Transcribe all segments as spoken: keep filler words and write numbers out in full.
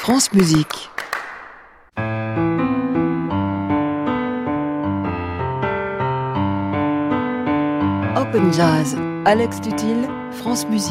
France Musique. Open Jazz, Alex Tutil, France Musique.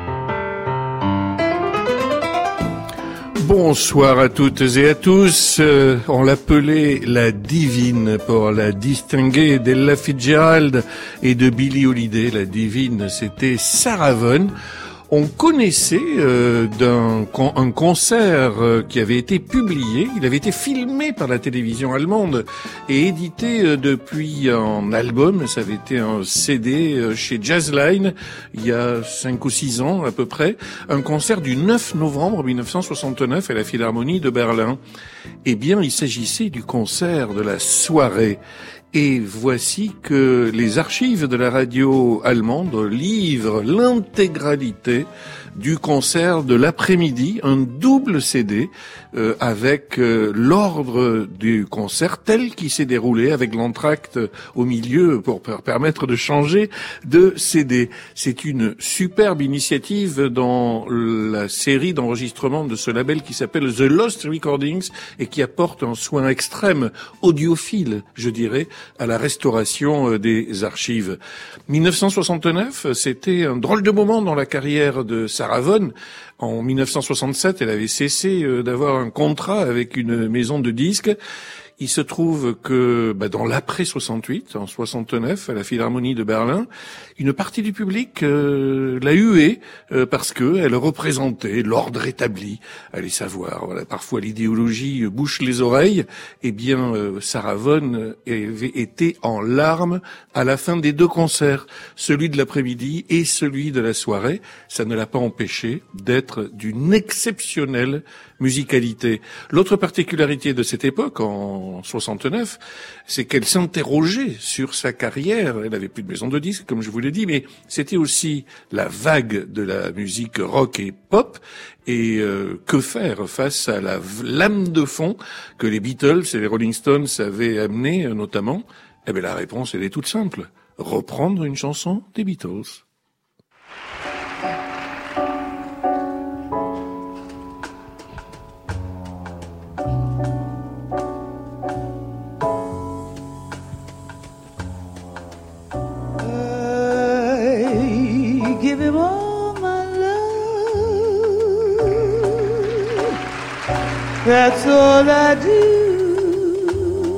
Bonsoir à toutes et à tous. Euh, on l'appelait la divine pour la distinguer d'Ella Fitzgerald et de Billie Holiday. La divine, c'était Sarah Vaughan. On connaissait euh, d'un un concert euh, qui avait été publié, il avait été filmé par la télévision allemande et édité euh, depuis en album. Ça avait été un C D euh, chez Jazzline il y a cinq ou six ans à peu près. Un concert du neuf novembre mille neuf cent soixante-neuf à la Philharmonie de Berlin. Eh bien, il s'agissait du concert de la soirée. Et voici que les archives de la radio allemande livrent l'intégralité du concert de l'après-midi, un double C D euh, avec euh, l'ordre du concert tel qu'il s'est déroulé, avec l'entracte au milieu pour permettre de changer de C D. C'est une superbe initiative dans la série d'enregistrement de ce label qui s'appelle The Lost Recordings et qui apporte un soin extrême, audiophile, je dirais, à la restauration des archives. mille neuf cent soixante-neuf, c'était un drôle de moment dans la carrière de Sarah Vaughan. En mille neuf cent soixante-sept, elle avait cessé d'avoir un contrat avec une maison de disques. Il se trouve que bah, dans l'après soixante-huit, en soixante-neuf, à la Philharmonie de Berlin, une partie du public euh, l'a huée euh, parce que elle représentait l'ordre établi. Allez savoir, voilà, parfois l'idéologie bouche les oreilles. Eh bien, euh, Sarah Vaughan avait été en larmes à la fin des deux concerts, celui de l'après-midi et celui de la soirée. Ça ne l'a pas empêché d'être d'une exceptionnelle musicalité. L'autre particularité de cette époque, en soixante-neuf, c'est qu'elle s'interrogeait sur sa carrière. Elle n'avait plus de maison de disques, comme je vous l'ai dit, mais c'était aussi la vague de la musique rock et pop. Et euh, que faire face à la lame de fond que les Beatles et les Rolling Stones avaient amené, euh, notamment? Eh bien, la réponse, elle est toute simple. Reprendre une chanson des Beatles. Give him all my love. That's all I do.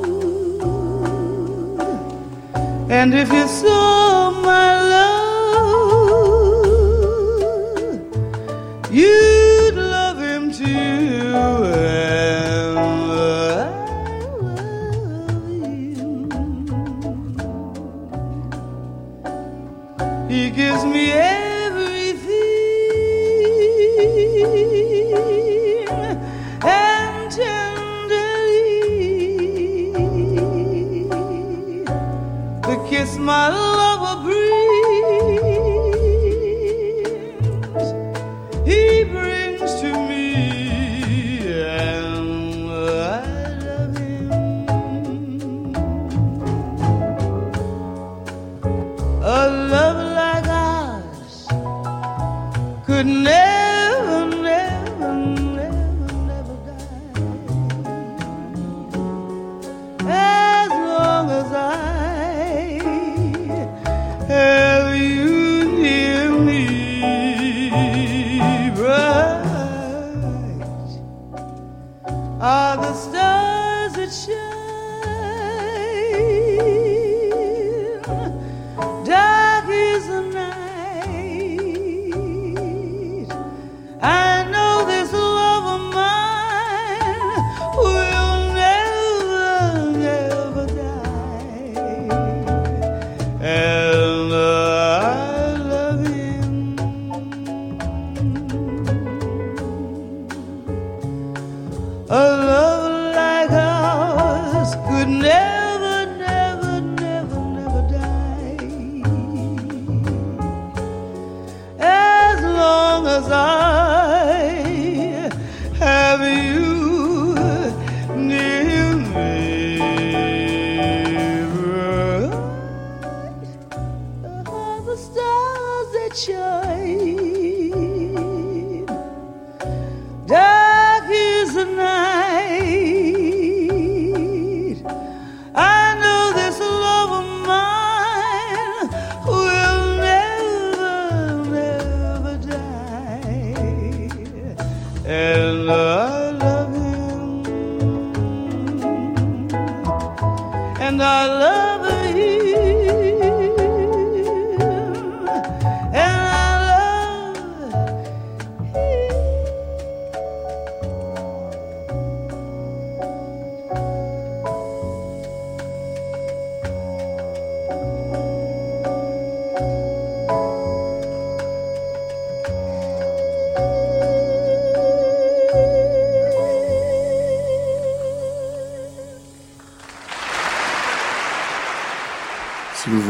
And if you saw my love, you'd love him too. And I love him. He gives me my lover brings, he brings to me, and I love him. A love like ours could never, never, never, never die. As long as I have you near me, bright are the stars that shine, dark is the night. I know this love of mine will never, never die. And a love like ours could never, never, never, never die. As long as I have you near me, bright are the stars that shine, dark is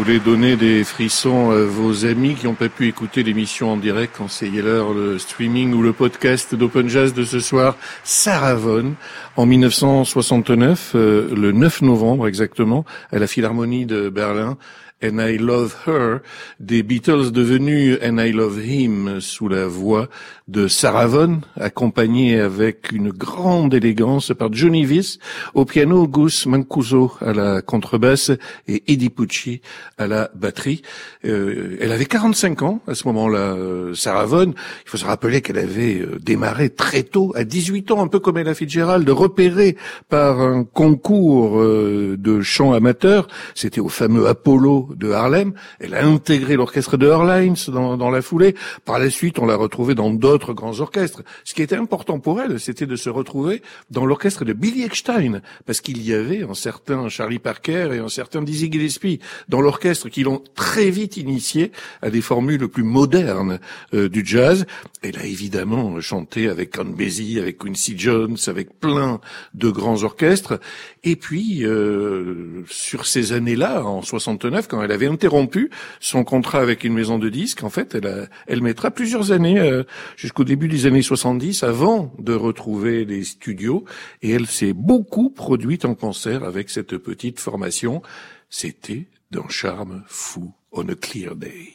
voulez donner des frissons à vos amis qui n'ont pas pu écouter l'émission en direct, conseillez-leur le streaming ou le podcast d'Open Jazz de ce soir, Sarah Vaughan, en mille neuf cent soixante-neuf, euh, le neuf novembre exactement, à la Philharmonie de Berlin. And I Love Her, des Beatles devenus And I Love Him sous la voix de Sarah Vaughan, accompagnée avec une grande élégance par Johnny Viss au piano, Gus Mancuso à la contrebasse et Eddie Pucci à la batterie. Euh, elle avait quarante-cinq ans à ce moment-là, euh, Sarah Vaughan. Il faut se rappeler qu'elle avait euh, démarré très tôt, à dix-huit ans, un peu comme Ella Fitzgerald, repérée par un concours euh, de chant amateur. C'était au fameux Apollo de Harlem. Elle a intégré l'orchestre de Earl Hines dans, dans la foulée. Par la suite, on l'a retrouvée dans d'autres grands orchestres. Ce qui était important pour elle, c'était de se retrouver dans l'orchestre de Billy Eckstine, parce qu'il y avait un certain Charlie Parker et un certain Dizzy Gillespie dans l'orchestre qui l'ont très vite initiée à des formules plus modernes euh, du jazz. Elle a évidemment chanté avec Count Basie, avec Quincy Jones, avec plein de grands orchestres. Et puis, euh, sur ces années-là, en soixante-neuf, quand elle avait interrompu son contrat avec une maison de disques, en fait, elle, a, elle mettra plusieurs années, euh, jusqu'au début des années soixante-dix, avant de retrouver les studios. Et elle s'est beaucoup produite en concert avec cette petite formation. C'était d'un charme fou, On a Clear Day.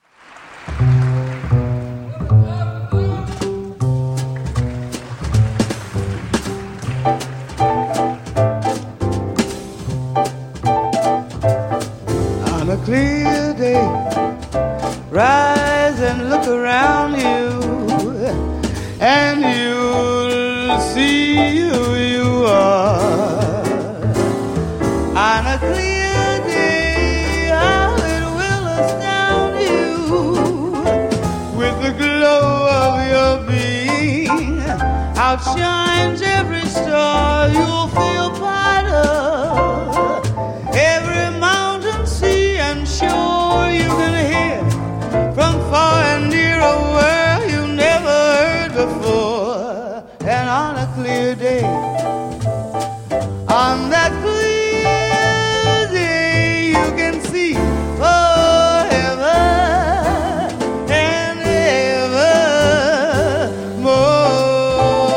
On a clear day, rise and look around you, and you'll see who you are. On a clear day, how it will astound you, with the glow of your being, outshines every star. You'll feel part of every mountain, sea, and shore. You can hear from far and near a world you never heard before. And on a clear day, on that clear day, you can see forever and ever more.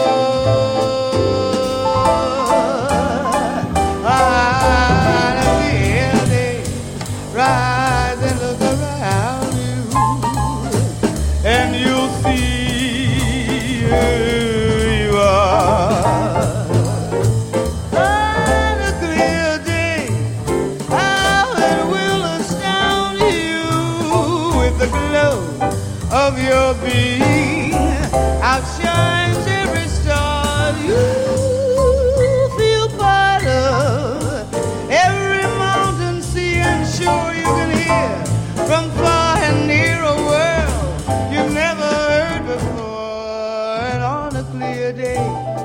On a clear day, rise and look around you, and you'll see who you are. On a clear day, how it will astound you, with the glow of your being, outshines every star. You feel part of every mountain, sea, and shore. You can hear from far and near a world you've never heard before. And on a clear day,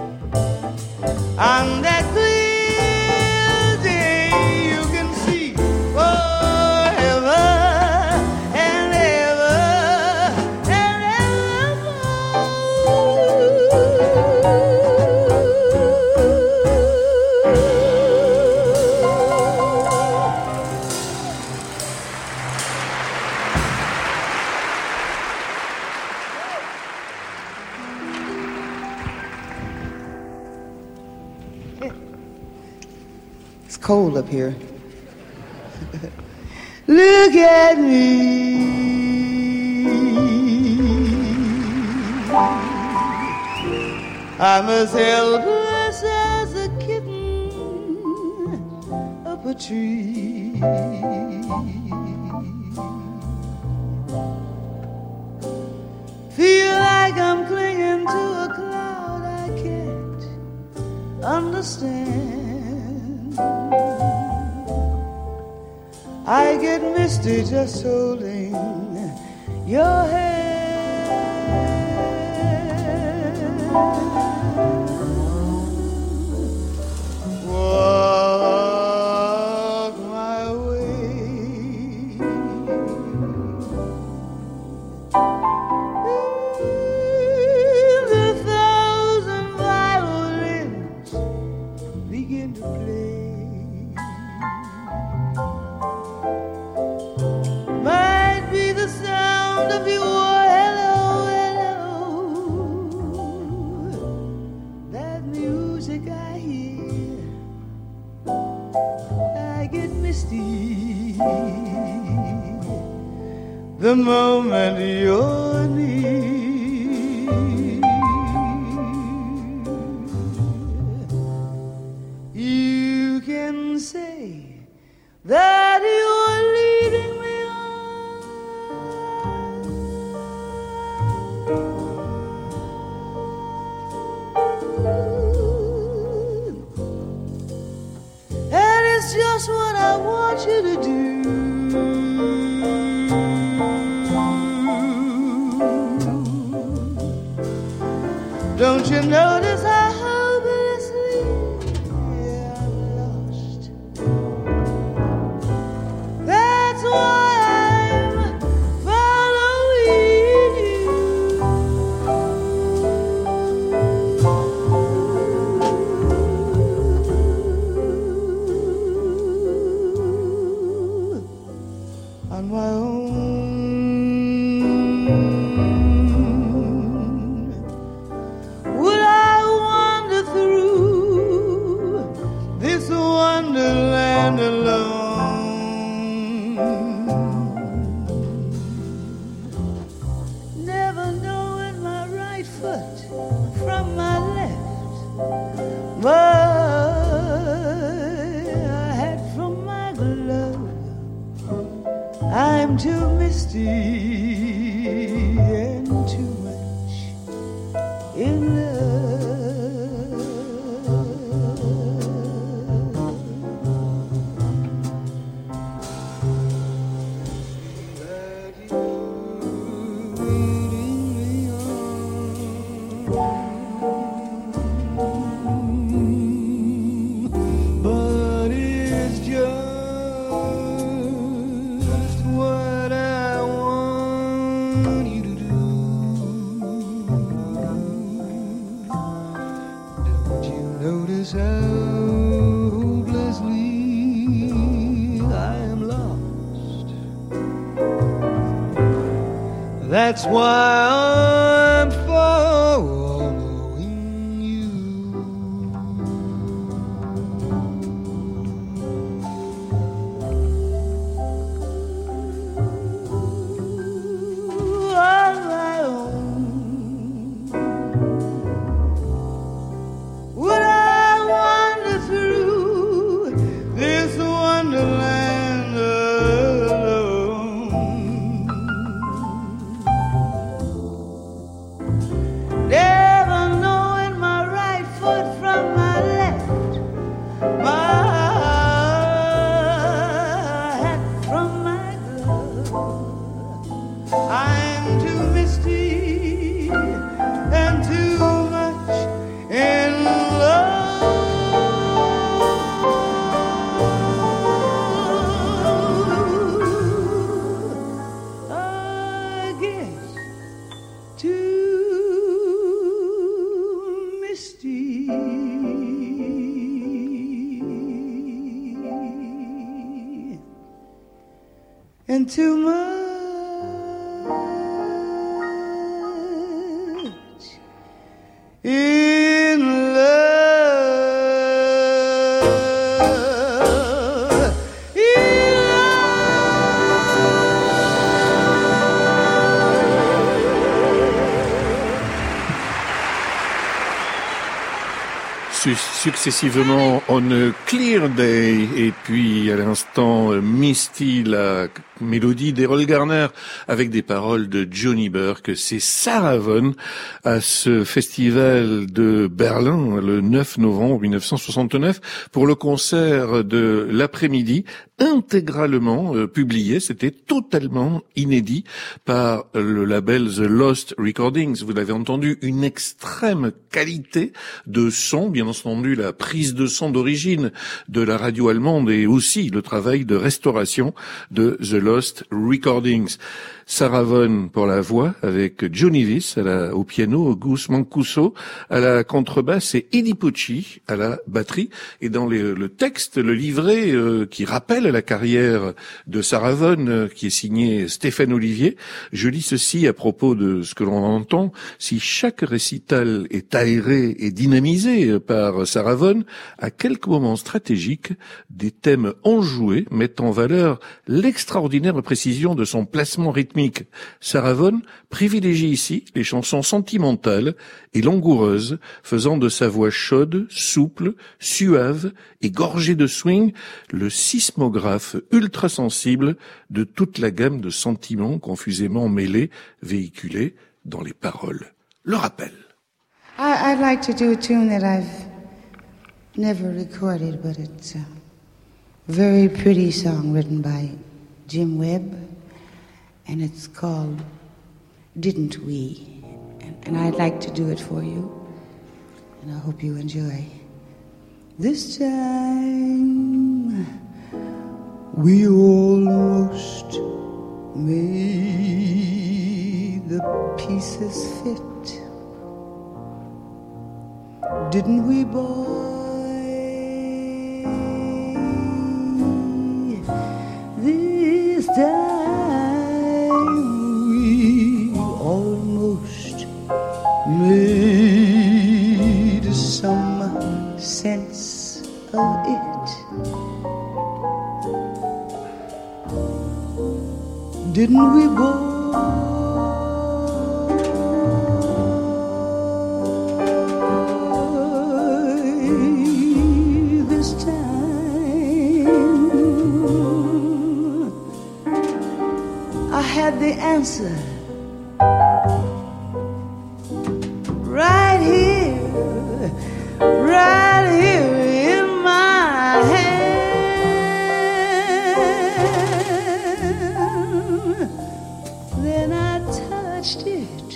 on that clear day, you can see forever and ever and It's cold up here. Look at me. I'm as helpless as a kitten up a tree. Feel like I'm clinging to a cloud I can't understand. I get misty just holding your hand. Walk my way. The thousand violins begin to play. music I hear, I get misty the moment you're near. You can say that you're leading me on, and it's just what I want you to do. Don't you notice how hopelessly I'm lost? That's why I'm following you. On my own. Wonderland alone, never knowing my right foot from my left, my hat from my glove. I'm too misty and too much in love. That's why I'm following you. On my own. Would I wander through this wonderland alone? Never knowing my right foot from my left, my hat from my glove. I'm too misty and too much in love. I guess too and too much in love. In Successivement On a Clear Day et puis à l'instant Misty, la mélodie d'Errol Garner avec des paroles de Johnny Burke. C'est Sarah Vaughan à ce festival de Berlin le neuf novembre mille neuf cent soixante-neuf pour le concert de l'après-midi intégralement euh, publié. C'était totalement inédit par le label The Lost Recordings. Vous l'avez entendu, une extrême qualité de son, bien entendu la prise de son d'origine de la radio allemande et aussi le travail de restauration de The Lost Recordings. Sarah Vaughan pour la voix avec Johnny Viss à la, au piano, Gus Mancuso à la contrebasse et Eddie Pucci à la batterie. Et dans les, le texte, le livret euh, qui rappelle la carrière de Sarah Vaughan, euh, qui est signé Stéphane Olivier, je lis ceci à propos de ce que l'on entend. Si chaque récital est aéré et dynamisé par Sarah Vaughan, à quelques moments stratégiques, des thèmes enjoués mettent en valeur l'extraordinaire précision de son placement rythmique. Sarah Vaughan privilégie ici les chansons sentimentales et langoureuses, faisant de sa voix chaude, souple, suave et gorgée de swing le sismographe ultra sensible de toute la gamme de sentiments confusément mêlés, véhiculés dans les paroles. Le rappel. I, I'd like to do a tune that I've never recorded, but it's a very pretty song written by Jim Webb. And it's called Didn't We? And, and I'd like to do it for you. And I hope you enjoy. This time we almost made the pieces fit. Didn't we, boy? This time made some sense of it. Didn't we, boy? This time I had the answer. Right here, right here in my hand. Then I touched it,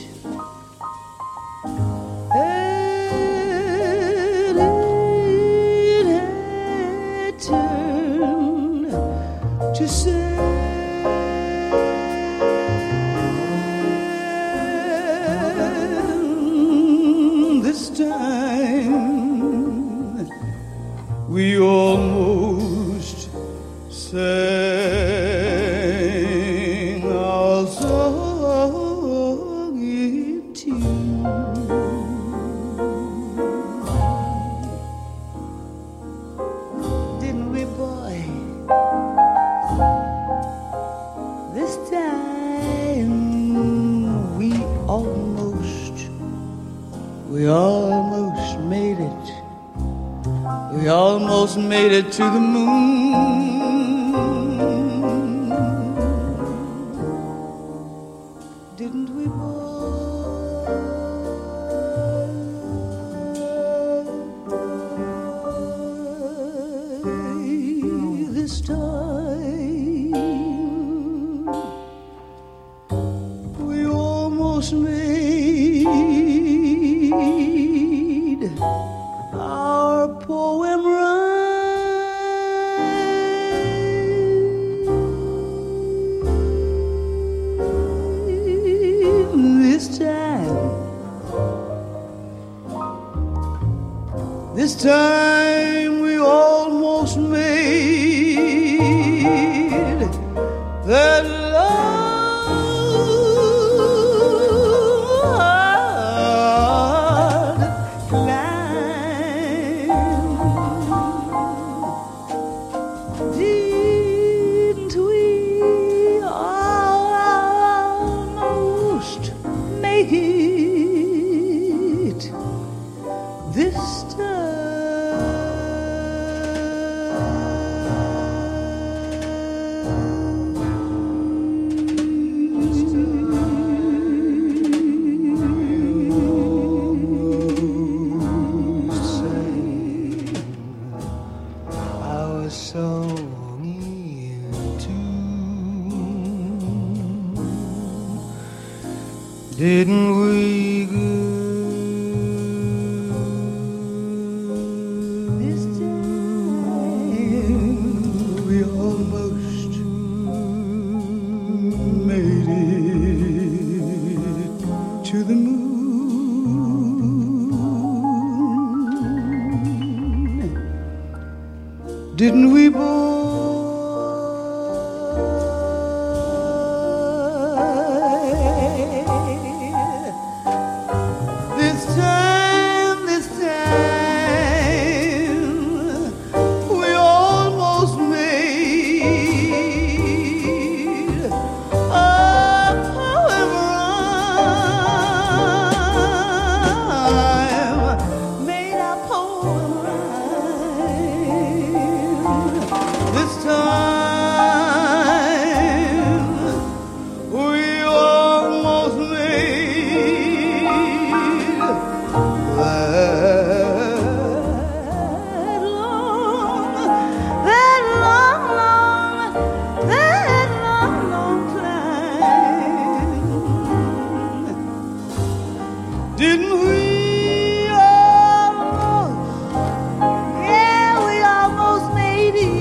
and it had turned to say. We almost sang our song in tune. Didn't we, boy? This time we almost, we almost made it. We almost made it to the moon. Didn't we, boy? This time we almost made our poem rhyme. This time, this time we almost made that love climb. Didn't we almost make it this time? Didn't we, girl? Didn't we both? This time, this time, we almost made a poem rhyme, made a poem rhyme. This time, we almost made that long, that long, long, that long, long climb. Didn't we almost, yeah, we almost made it.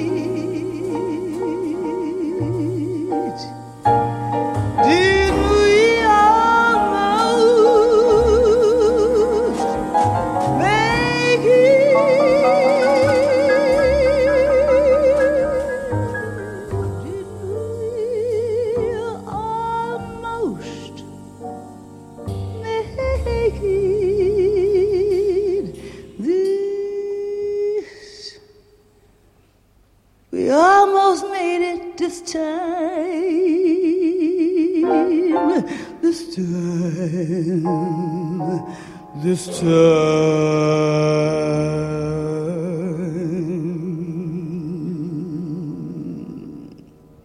Didn't we almost make it? Didn't we almost make it? This, we almost made it this time. This time, this time.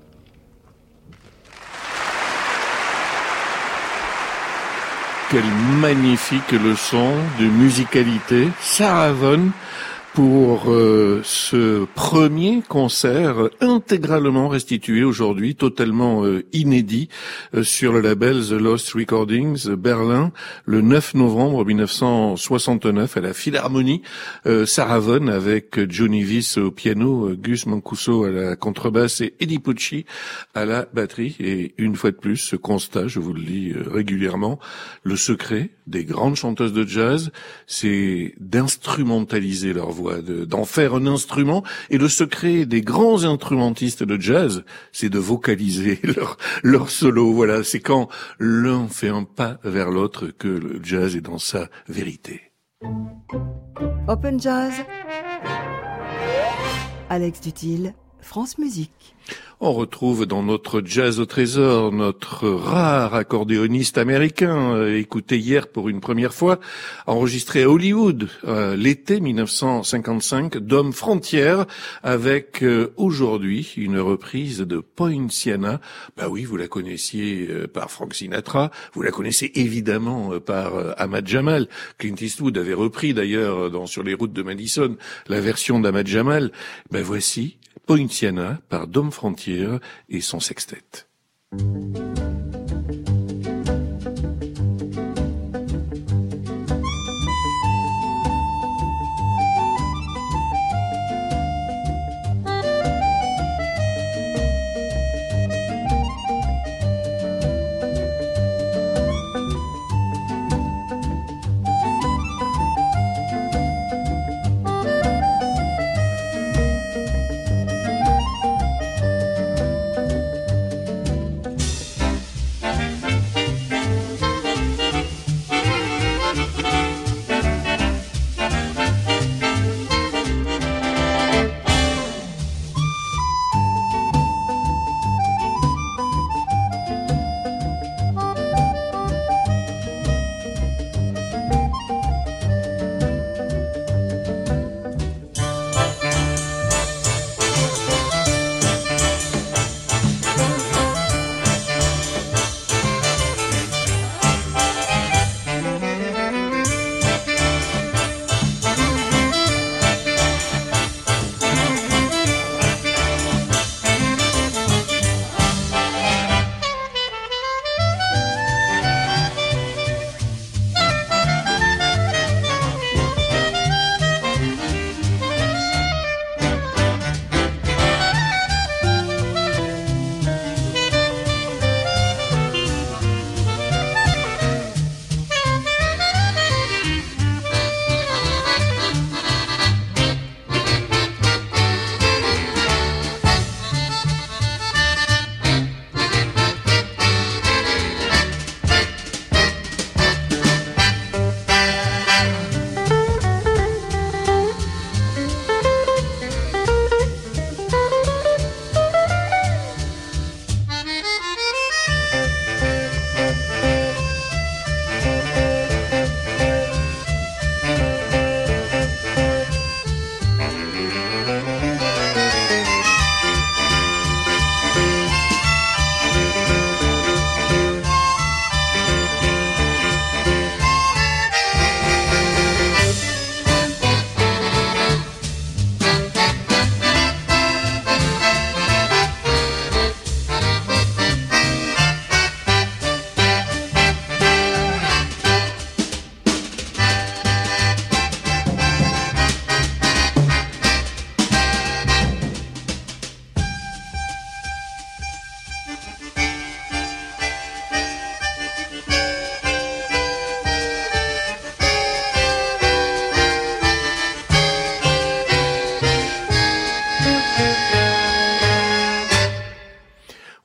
Quelle magnifique leçon de musicalité, Sarah Vaughan, pour euh, ce premier concert intégralement restitué aujourd'hui, totalement euh, inédit, euh, sur le label The Lost Recordings, Berlin, le neuf novembre mille neuf cent soixante-neuf, à la Philharmonie. Euh, Sarah Vaughan avec Johnny Wyss au piano, euh, Gus Mancuso à la contrebasse et Eddie Pucci à la batterie. Et une fois de plus, ce constat, je vous le lis euh, régulièrement, le secret des grandes chanteuses de jazz, c'est d'instrumentaliser leur voix, de, d'en faire un instrument. Et le secret des grands instrumentistes de jazz, c'est de vocaliser leur, leur solo. Voilà, c'est quand l'un fait un pas vers l'autre que le jazz est dans sa vérité. Open Jazz. Alex Dutil, France Musique. On retrouve dans notre jazz au trésor notre rare accordéoniste américain, euh, écouté hier pour une première fois, enregistré à Hollywood euh, l'été mille neuf cent cinquante-cinq, Dom Frontier, avec euh, aujourd'hui une reprise de Poinciana. Bah oui, vous la connaissiez euh, par Frank Sinatra, vous la connaissez évidemment euh, par euh, Ahmad Jamal. Clint Eastwood avait repris d'ailleurs dans Sur les routes de Madison la version d'Ahmad Jamal. Ben voici Poinciana par Dom Frontier et son sextet.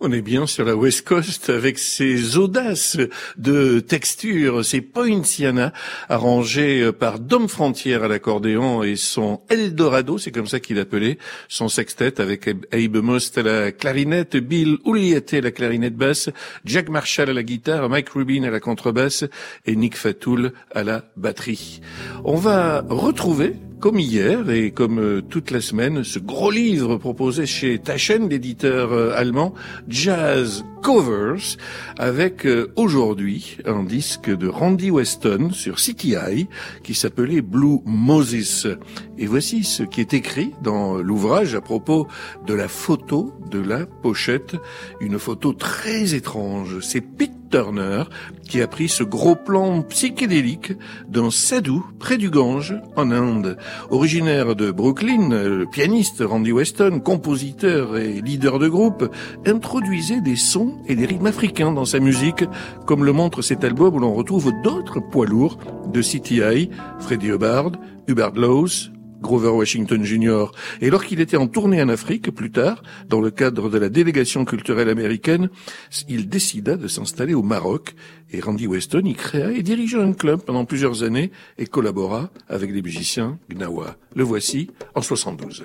On est bien sur la West Coast avec ses audaces de texture, ses poinciana arrangés par Dom Frontière à l'accordéon et son Eldorado, c'est comme ça qu'il appelait son sextet avec Abe Most à la clarinette, Bill Uliate à la clarinette basse, Jack Marshall à la guitare, Mike Rubin à la contrebasse et Nick Fatoul à la batterie. On va retrouver comme hier et comme euh, toute la semaine, ce gros livre proposé chez Taschen, l'éditeur euh, allemand, Jazz Covers, avec euh, aujourd'hui un disque de Randy Weston sur C T I qui s'appelait Blue Moses. Et voici ce qui est écrit dans l'ouvrage à propos de la photo de la pochette, une photo très étrange. C'est Pete Turner qui a pris ce gros plan psychédélique d'un sadhu près du Gange en Inde. Originaire de Brooklyn, le pianiste Randy Weston, compositeur et leader de groupe, introduisait des sons et des rythmes africains dans sa musique, comme le montre cet album où l'on retrouve d'autres poids lourds de C T I, Freddie Hubbard, Hubert Laws, Grover Washington junior Et lorsqu'il était en tournée en Afrique, plus tard, dans le cadre de la délégation culturelle américaine, il décida de s'installer au Maroc. Et Randy Weston y créa et dirigea un club pendant plusieurs années et collabora avec les musiciens Gnawa. Le voici en soixante-douze.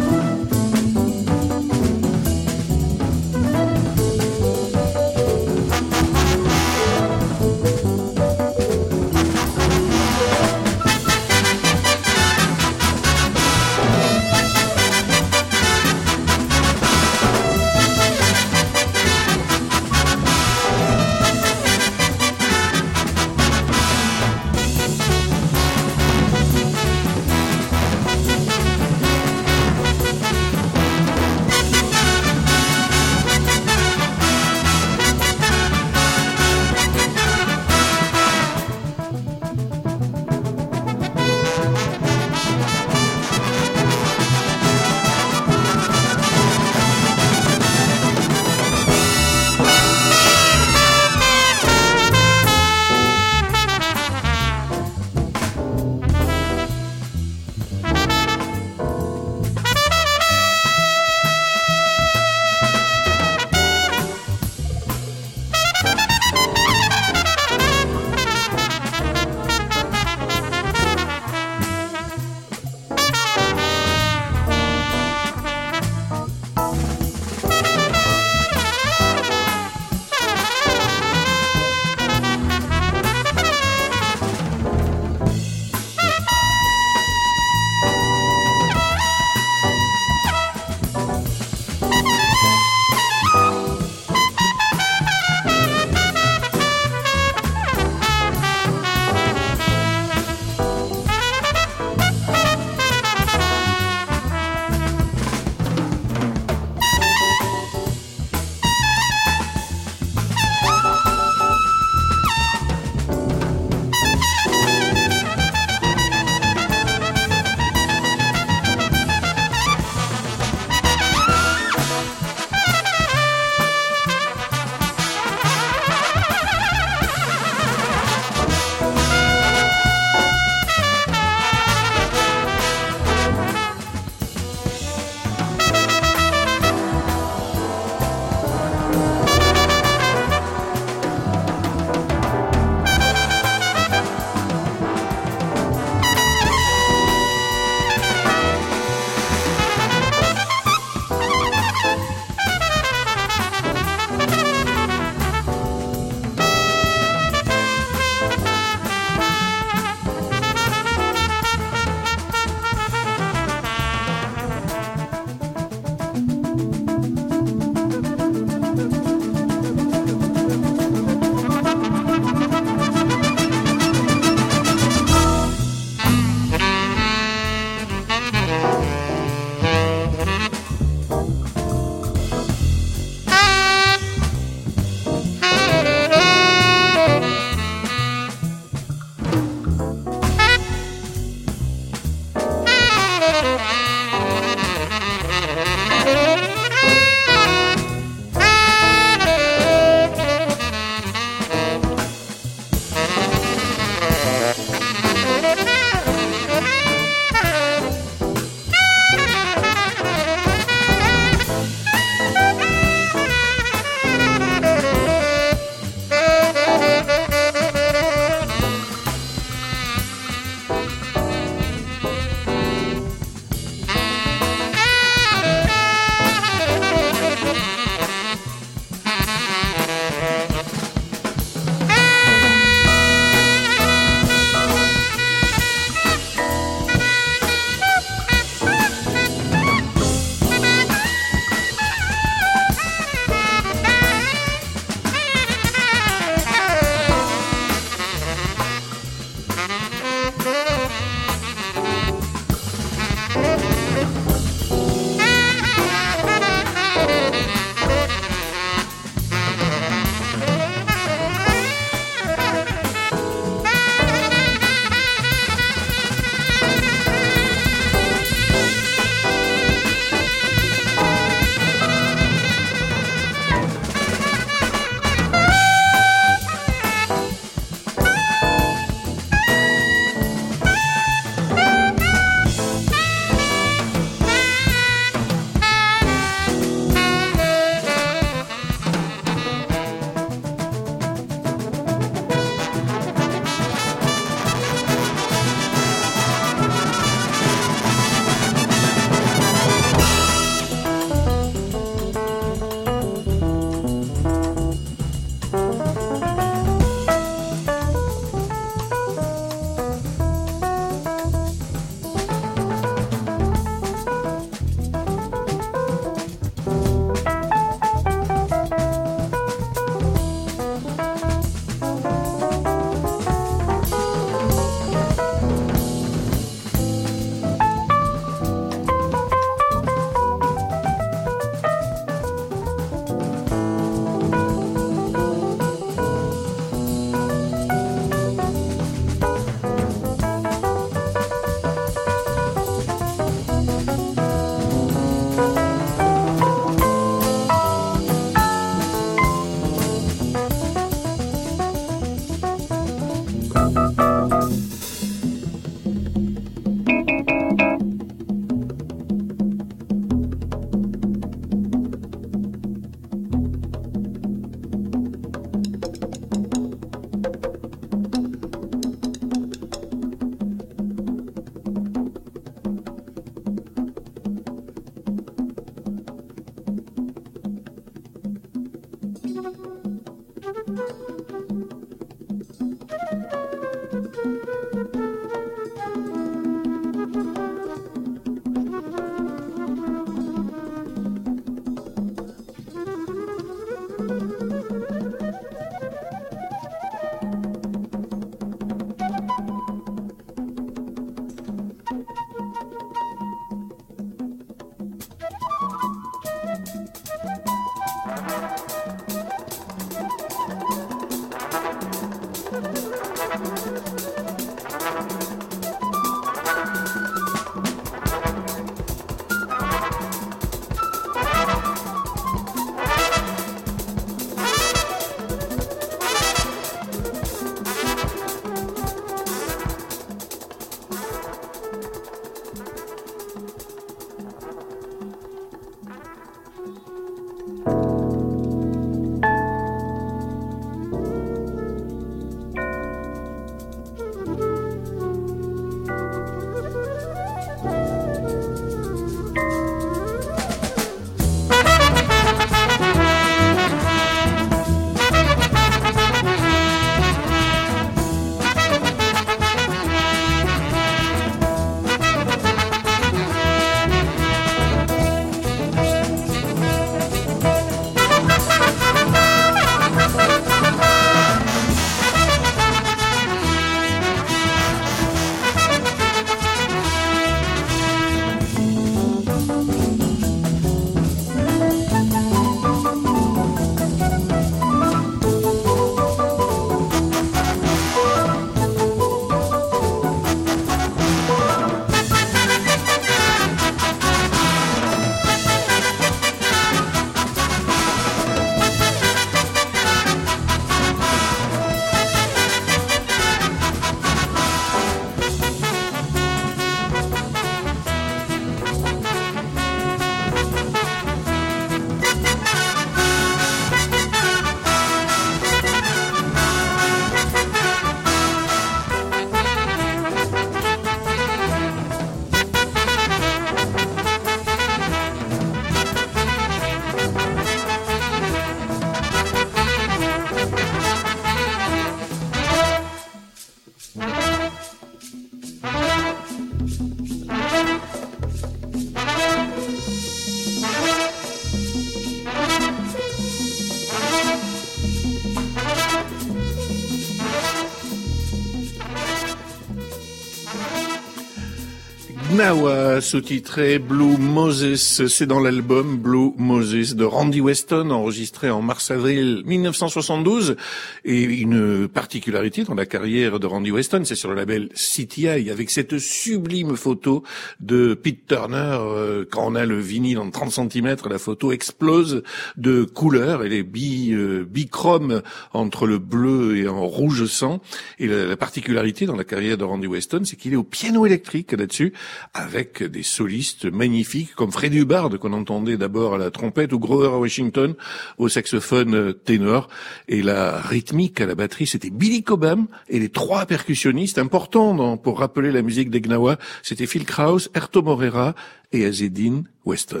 Gnawa, sous-titré Blue Moses, c'est dans l'album Blue Moses de Randy Weston, enregistré en mars-avril mille neuf cent soixante-douze. Et une particularité dans la carrière de Randy Weston, c'est sur le label C T I, avec cette sublime photo de Pete Turner. Euh, quand on a le vinyle en trente centimètres, la photo explose de couleurs, et les bi, euh, bichrome entre le bleu et en rouge sang. Et la, la particularité dans la carrière de Randy Weston, c'est qu'il est au piano électrique là-dessus, avec des solistes magnifiques comme Freddie Hubbard, qu'on entendait d'abord à la trompette, ou Grover Washington au saxophone ténor. Et la rythmique à la batterie, c'était Billy Cobham, et les trois percussionnistes importants dans, pour rappeler la musique des Gnawa, c'était Phil Krause, Erto Morera et Azzedine Weston.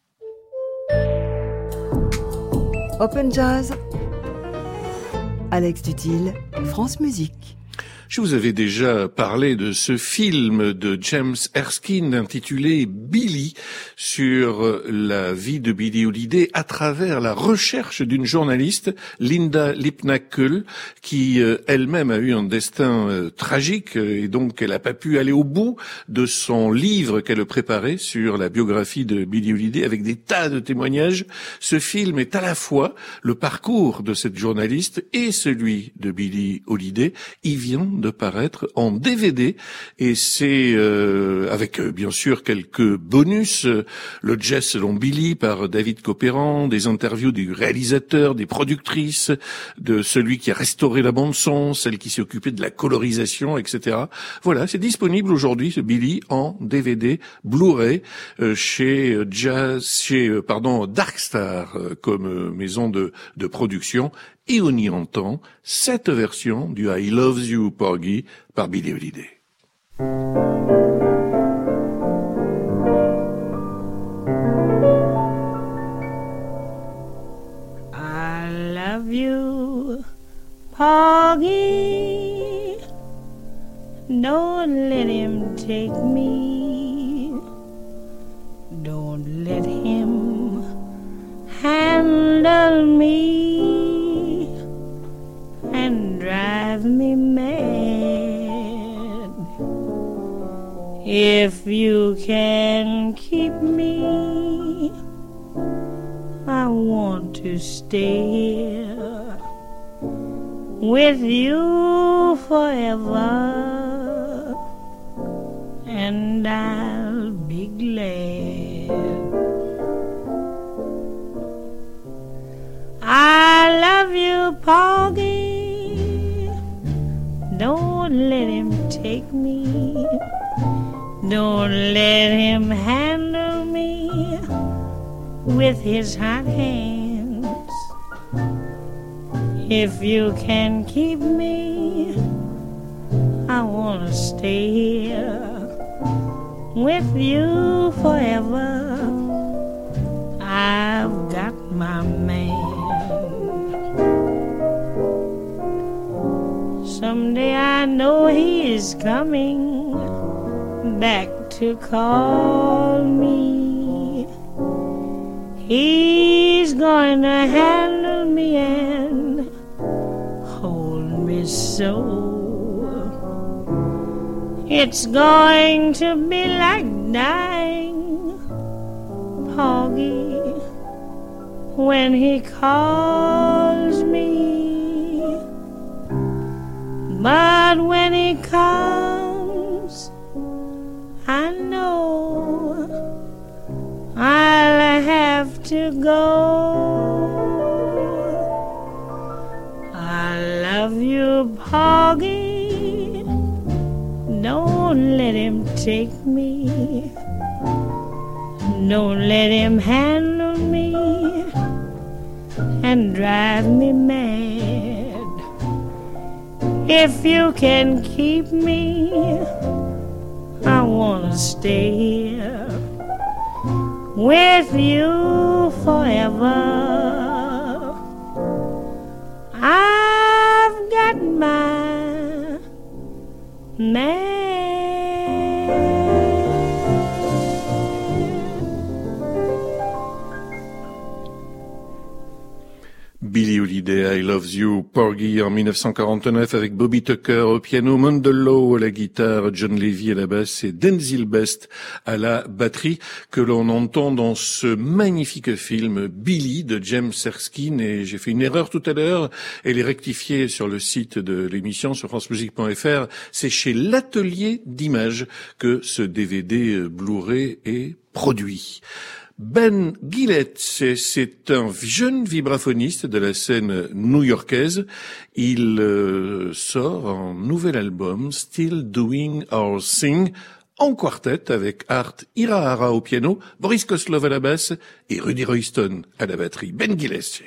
Open Jazz, Alex Dutil, France Musique. Je vous avais déjà parlé de ce film de James Erskine intitulé Billy, sur la vie de Billie Holiday à travers la recherche d'une journaliste, Linda Lipnack-Kuhl, qui euh, elle-même a eu un destin euh, tragique, et donc elle n'a pas pu aller au bout de son livre qu'elle préparait sur la biographie de Billie Holiday, avec des tas de témoignages. Ce film est à la fois le parcours de cette journaliste et celui de Billie Holiday. Il vient de paraître en D V D, et c'est euh, avec euh, bien sûr quelques bonus, euh, le jazz selon Billie par David Copéran, des interviews du réalisateur, des productrices, de celui qui a restauré la bande son, celle qui s'est occupée de la colorisation, et cetera. Voilà, c'est disponible aujourd'hui, ce Billie, en D V D Blu-ray euh, chez Jazz, chez euh, pardon Darkstar euh, comme euh, maison de, de production. Et on y entend cette version du I Love You Porgy par Billie Holiday. I love you, Porgy. Don't let him take me. Don't let him handle me and drive me mad. If you can keep me, I want to stay here with you forever, and I'll be glad. I love you, Porgy. Don't let him take me. Don't let him handle me with his hot hands. If you can keep me, I wanna stay here with you forever. I've got my man. Someday I know he is coming back to call me. He's going to handle me and hold me so. It's going to be like dying, Porgy, when he calls me. But when he comes, I know I'll have to go. I love you, Porgy. Don't let him take me. Don't let him handle me and drive me mad. If you can keep me, I wanna stay here with you forever. I've got my man. Billie Hallyday, I Love You, Porgy en dix-neuf cent quarante-neuf avec Bobby Tucker au piano, Mondello à la guitare, John Levy à la basse et Denzil Best à la batterie que l'on entend dans ce magnifique film Billy de James Erskine. Et j'ai fait une erreur tout à l'heure, elle est rectifiée sur le site de l'émission sur francemusique point f r. C'est chez l'Atelier d'Images que ce D V D Blu-ray est produit. Ben Gillett, c'est, c'est un jeune vibraphoniste de la scène new-yorkaise. Il euh, sort un nouvel album, Still Doing Our Thing, en quartet avec Art Hirahara au piano, Boris Koslov à la basse et Rudy Royston à la batterie. Ben Gillett.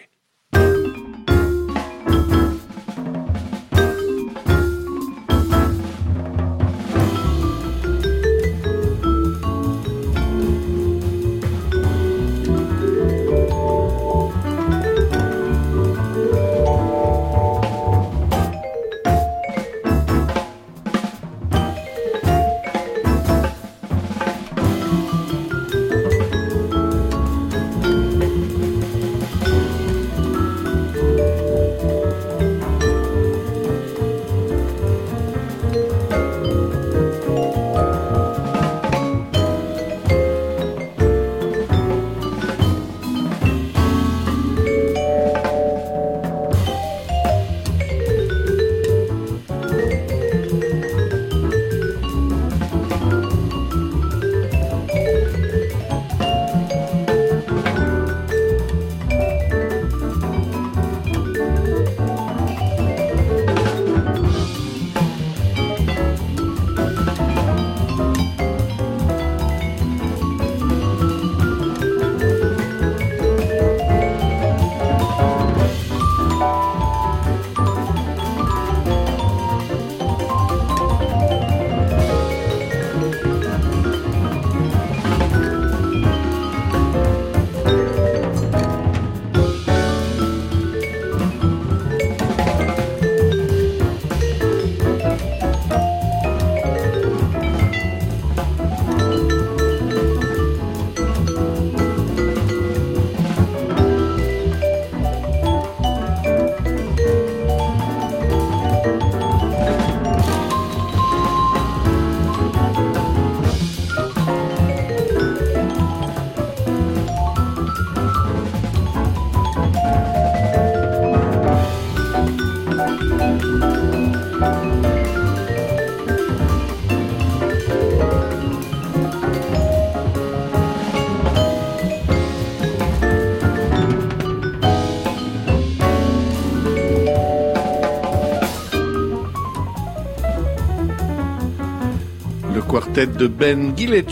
Quartet de Ben Gillett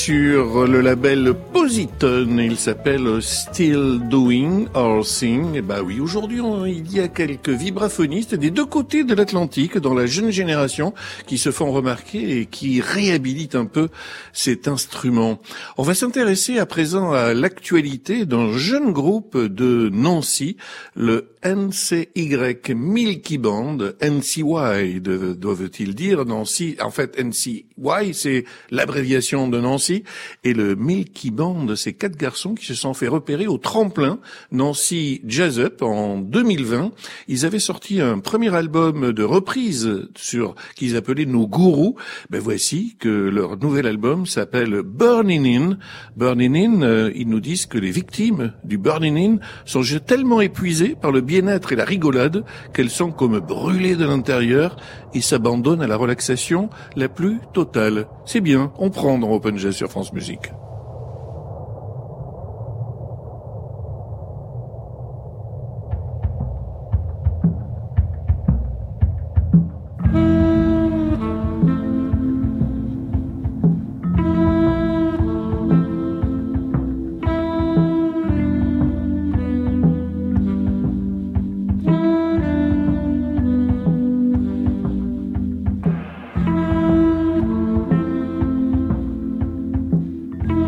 sur le label Positone. Il s'appelle Still Doing Our Thing. Et bah oui, aujourd'hui, on, il y a quelques vibraphonistes des deux côtés de l'Atlantique, dans la jeune génération, qui se font remarquer et qui réhabilitent un peu cet instrument. On va s'intéresser à présent à l'actualité d'un jeune groupe de Nancy, le N C Y Milky Band, N C Y doivent-ils dire, Nancy, en fait N C Y c'est l'abréviation de Nancy, et le Milky Band, c'est quatre garçons qui se sont fait repérer au tremplin Nancy Jazz Up en deux mille vingt. Ils avaient sorti un premier album de reprise sur qu'ils appelaient nos gourous. Ben voici que leur nouvel album s'appelle Burning In. Burning In, euh, ils nous disent que les victimes du Burning In sont tellement épuisées par le bien-être et la rigolade qu'elles sont comme brûlées de l'intérieur et s'abandonnent à la relaxation la plus totale. C'est bien, on prend dans Open Jazz sur France Musique. Mm-hmm.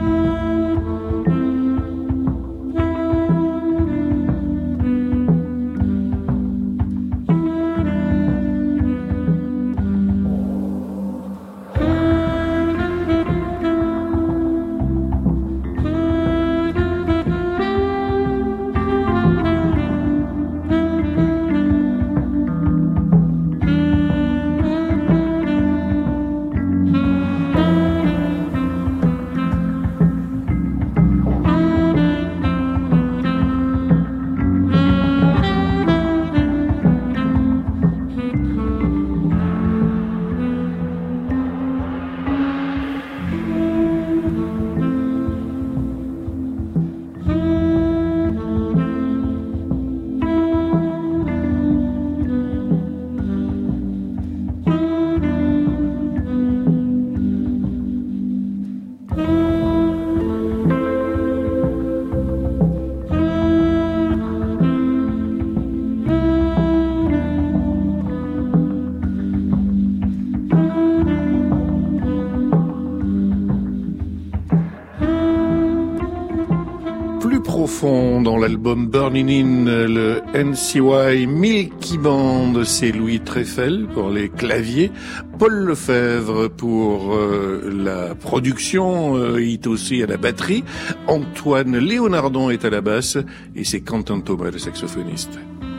profond dans l'album Burning In, le N C Y Milky Band. C'est Louis Treffel pour les claviers, Paul Lefebvre pour euh, la production, euh, il est aussi à la batterie, Antoine Léonardon est à la basse et c'est Quentin Thomas le saxophoniste.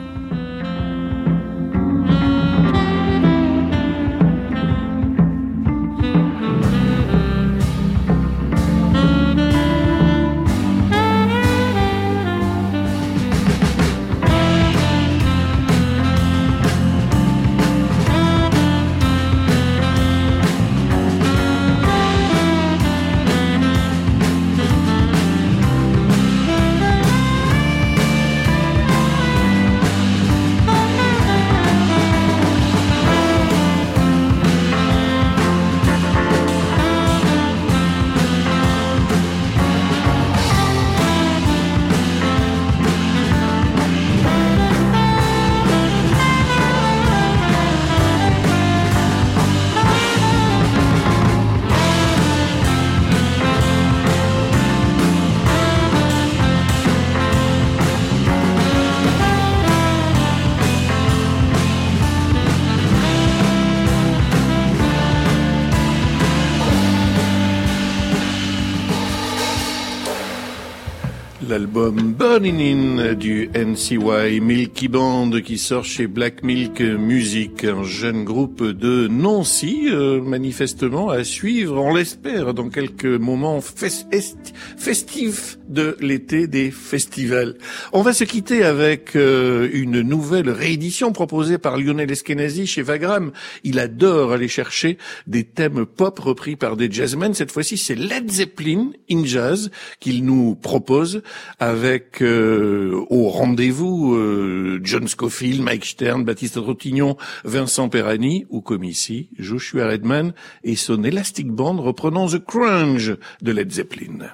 L'album Burning In du N C Y Milky Band qui sort chez Black Milk Music, un jeune groupe de Nancy, euh, manifestement à suivre, on l'espère, dans quelques moments fest- festifs de l'été des festivals. On va se quitter avec euh, une nouvelle réédition proposée par Lionel Eskenazi chez Vagram. Il adore aller chercher des thèmes pop repris par des jazzmen. Cette fois-ci, c'est Led Zeppelin in jazz qu'il nous propose, avec euh, au rendez-vous euh, John Scofield, Mike Stern, Baptiste Trottignon, Vincent Perani, ou comme ici, Joshua Redman et son Elastic Band reprenant The Crunch de Led Zeppelin.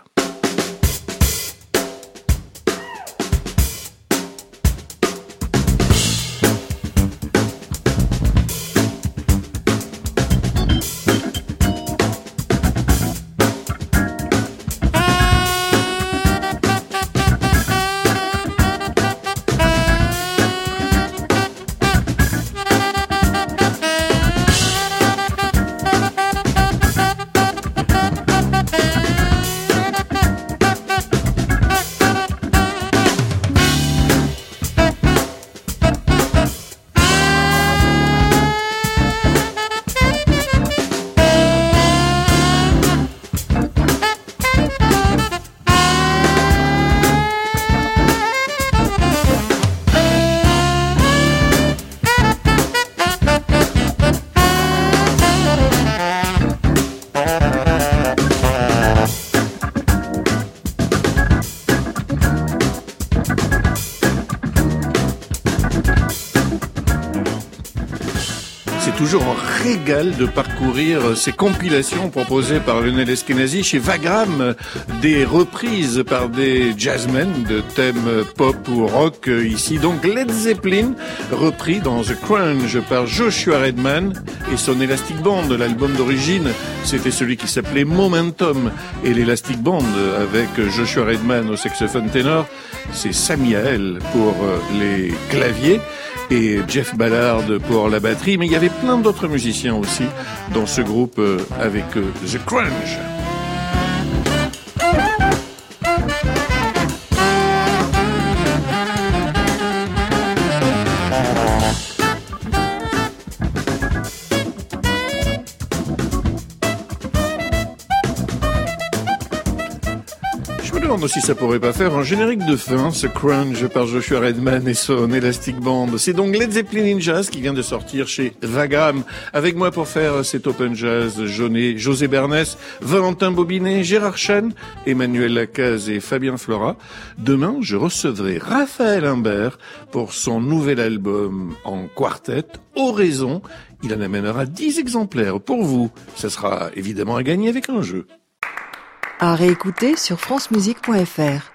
Toujours un régal de parcourir ces compilations proposées par Lionel Eskenazi chez Vagram, des reprises par des jazzmen de thèmes pop ou rock. Ici donc Led Zeppelin, repris dans The Crunch par Joshua Redman et son Elastic Band. L'album d'origine, c'était celui qui s'appelait Momentum, et l'Elastic Band avec Joshua Redman au saxophone ténor, c'est Sammy Hahel pour les claviers et Jeff Ballard pour la batterie, mais il y avait plein d'autres musiciens aussi dans ce groupe avec The Crunch. Si ça pourrait pas faire un générique de fin, ce Crunch par Joshua Redman et son Elastic Band. C'est donc Led Zeppelin in Jazz qui vient de sortir chez Vagram. Avec moi pour faire cet Open Jazz, Jaunet, José Bernès, Valentin Bobinet, Gérard Chen, Emmanuel Lacaze et Fabien Flora. Demain, je recevrai Raphaël Imbert pour son nouvel album en quartet, Oraison. Il en amènera dix exemplaires pour vous. Ça sera évidemment à gagner avec un jeu. À réécouter sur francemusique point f r.